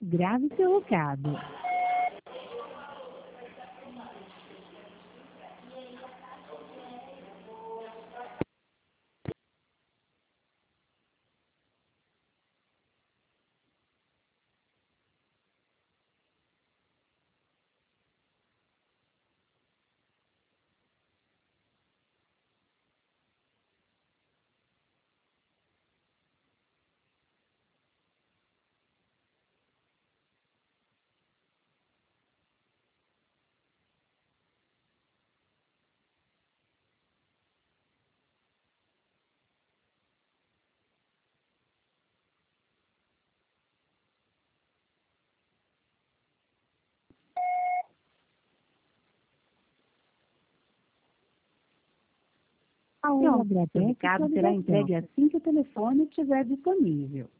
grave seu recado. Seu recado será entregue assim que o telefone estiver disponível.